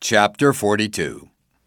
Chapter 42.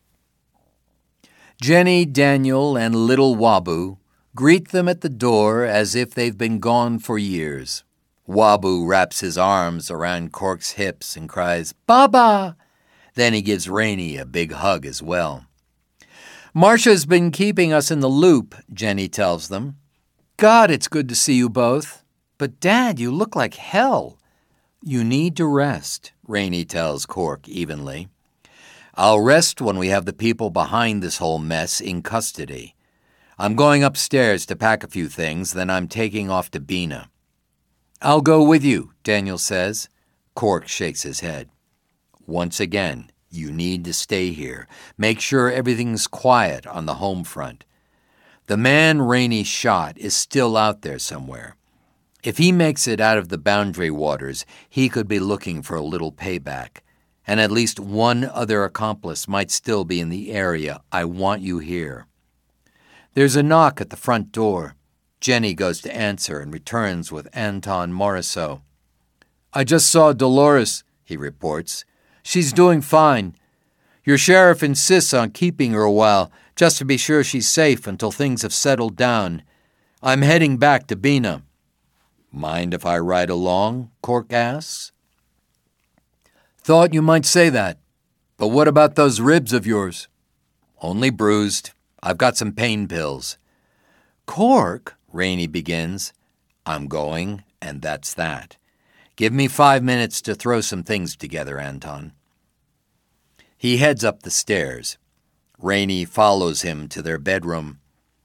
Jenny, Daniel, and little Wabu greet them at the door as if they've been gone for years. Wabu wraps his arms around Cork's hips and cries, "Baba!" Then he gives Rainey a big hug as well. "Marcia's been keeping us in the loop," Jenny tells them. "God, it's good to see you both. But, Dad, you look like hell." "You need to rest," Rainey tells Cork evenly. "I'll rest when we have the people behind this whole mess in custody. I'm going upstairs to pack a few things, then I'm taking off to Bina." "I'll go with you," Daniel says. Cork shakes his head. "Once again, you need to stay here. Make sure everything's quiet on the home front. The man Rainey shot is still out there somewhere. If he makes it out of the boundary waters, he could be looking for a little payback. And at least one other accomplice might still be in the area. I want you here." There's a knock at the front door. Jenny goes to answer and returns with Anton Morisseau. "I just saw Dolores," he reports. "She's doing fine. Your sheriff insists on keeping her a while, just to be sure she's safe until things have settled down. I'm heading back to Bina." "Mind if I ride along?" Cork asks. "Thought you might say that. But what about those ribs of yours?" "Only bruised. I've got some pain pills." "Cork," Rainey begins. "I'm going, and that's that. Give me 5 minutes to throw some things together, Anton." He heads up the stairs. Rainey follows him to their bedroom.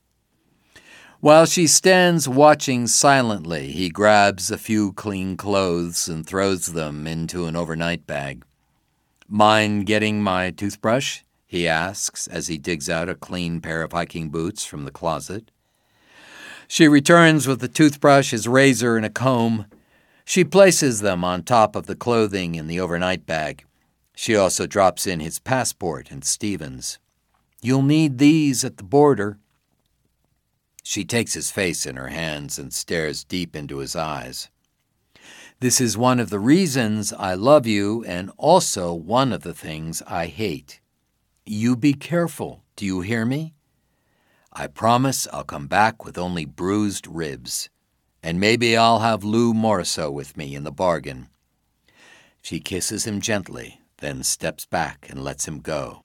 While she stands watching silently, he grabs a few clean clothes and throws them into an overnight bag. "Mind getting my toothbrush?" he asks as he digs out a clean pair of hiking boots from the closet. She returns with the toothbrush, his razor, and a comb. She places them on top of the clothing in the overnight bag. She also drops in his passport and Stephen's. "You'll need these at the border." She takes his face in her hands and stares deep into his eyes. "This is one of the reasons I love you and also one of the things I hate. You be careful, do you hear me? I promise I'll come back with only bruised ribs, and maybe I'll have Lou Morisseau with me in the bargain." She kisses him gently, then steps back and lets him go.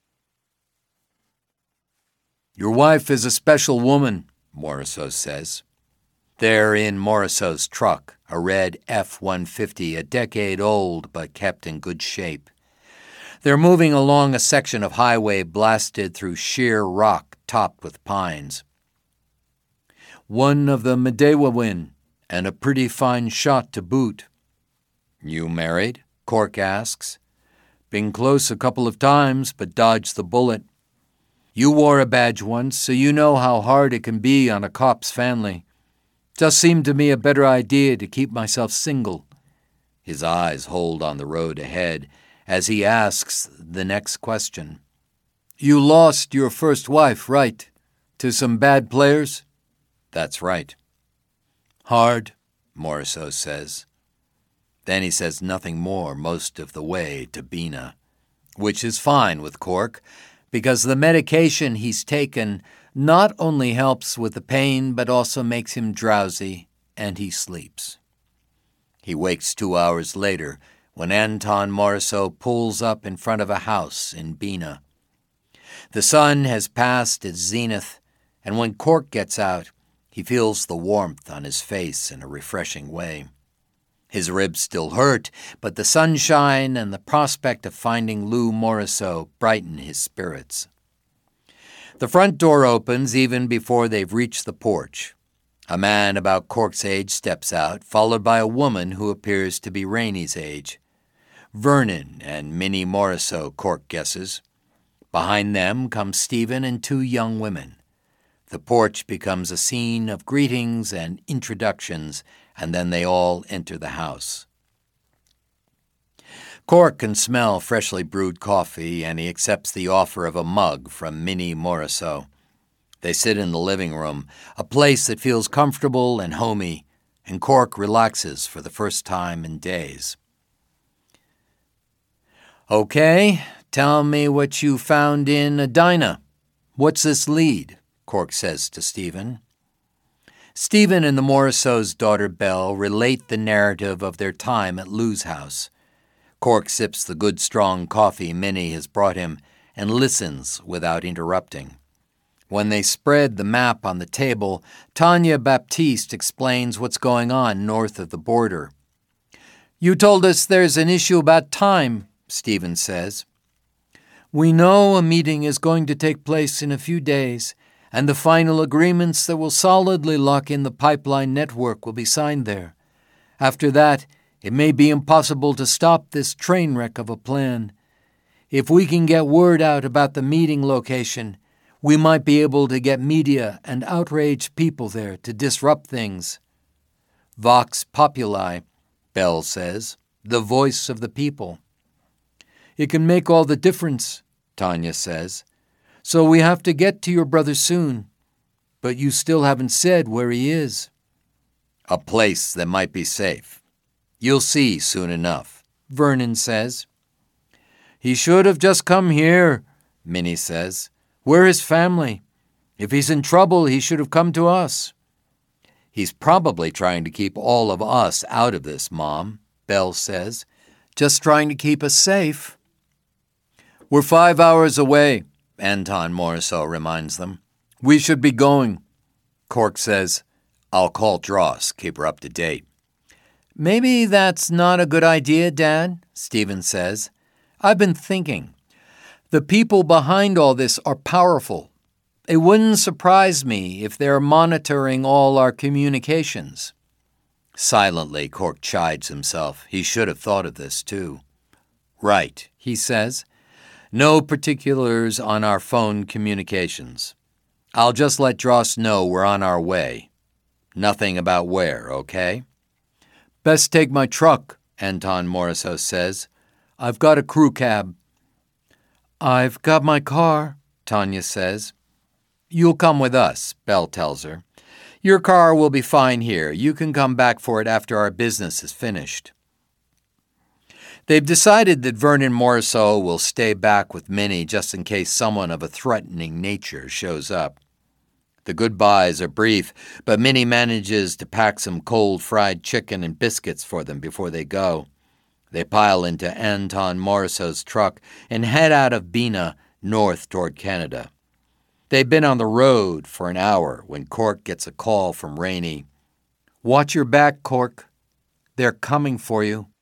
"Your wife is a special woman," Morisseau says. They're in Morisseau's truck, a red F-150, a decade old but kept in good shape. They're moving along a section of highway blasted through sheer rock topped with pines. "One of the Medewawin, and a pretty fine shot to boot." "You married?" Cork asks. "Been close a couple of times, but dodged the bullet. You wore a badge once, so you know how hard it can be on a cop's family. Just seemed to me a better idea to keep myself single." His eyes hold on the road ahead as he asks the next question. "You lost your first wife, right? To some bad players?" "That's right." "Hard," Morisseau says. Then he says nothing more most of the way to Bina, which is fine with Cork, because the medication he's taken not only helps with the pain but also makes him drowsy, and he sleeps. He wakes 2 hours later when Anton Morisseau pulls up in front of a house in Bina. The sun has passed its zenith, and when Cork gets out, he feels the warmth on his face in a refreshing way. His ribs still hurt, but the sunshine and the prospect of finding Lou Morisseau brighten his spirits. The front door opens even before they've reached the porch. A man about Cork's age steps out, followed by a woman who appears to be Rainey's age. Vernon and Minnie Morisseau, Cork guesses. Behind them come Stephen and 2 young women. The porch becomes a scene of greetings and introductions, and then they all enter the house. Cork can smell freshly brewed coffee, and he accepts the offer of a mug from Minnie Morisseau. They sit in the living room, a place that feels comfortable and homey, and Cork relaxes for the first time in days. "Okay, Tell me what you found in Edina. What's this lead? Cork says to Stephen. Stephen and the Morisot's daughter Belle relate the narrative of their time at Lou's house. Cork sips the good strong coffee Minnie has brought him and listens without interrupting. When they spread the map on the table, Tanya Baptiste explains what's going on north of the border. You told us there's an issue about time, Stephen says. We know a meeting is going to take place in a few days, and the final agreements that will solidly lock in the pipeline network will be signed there. After that, it may be impossible to stop this train wreck of a plan. If we can get word out about the meeting location, we might be able to get media and outraged people there to disrupt things. Vox Populi, Belle says, the voice of the people. It can make all the difference, Tanya says. So we have to get to your brother soon, but you still haven't said where he is. A place that might be safe. You'll see soon enough, Vernon says. He should have just come here, Minnie says. We're his family. If he's in trouble, he should have come to us. He's probably trying to keep all of us out of this, Mom, Belle says. Just trying to keep us safe. We're 5 hours away, Anton Morisot reminds them. We should be going. Cork says, I'll call Dross, keep her up to date. Maybe that's not a good idea, Dad, Stephen says. I've been thinking. The people behind all this are powerful. It wouldn't surprise me if they're monitoring all our communications. Silently, Cork chides himself. He should have thought of this, too. Right, he says. No particulars on our phone communications. I'll just let Dross know we're on our way. Nothing about where, okay? Best take my truck, Anton Morisot says. I've got a crew cab. I've got my car, Tanya says. You'll come with us, Belle tells her. Your car will be fine here. You can come back for it after our business is finished. They've decided that Vernon Morisot will stay back with Minnie just in case someone of a threatening nature shows up. The goodbyes are brief, but Minnie manages to pack some cold fried chicken and biscuits for them before they go. They pile into Anton Morisot's truck and head out of Bina north toward Canada. They've been on the road for an hour when Cork gets a call from Rainey. Watch your back, Cork. They're coming for you.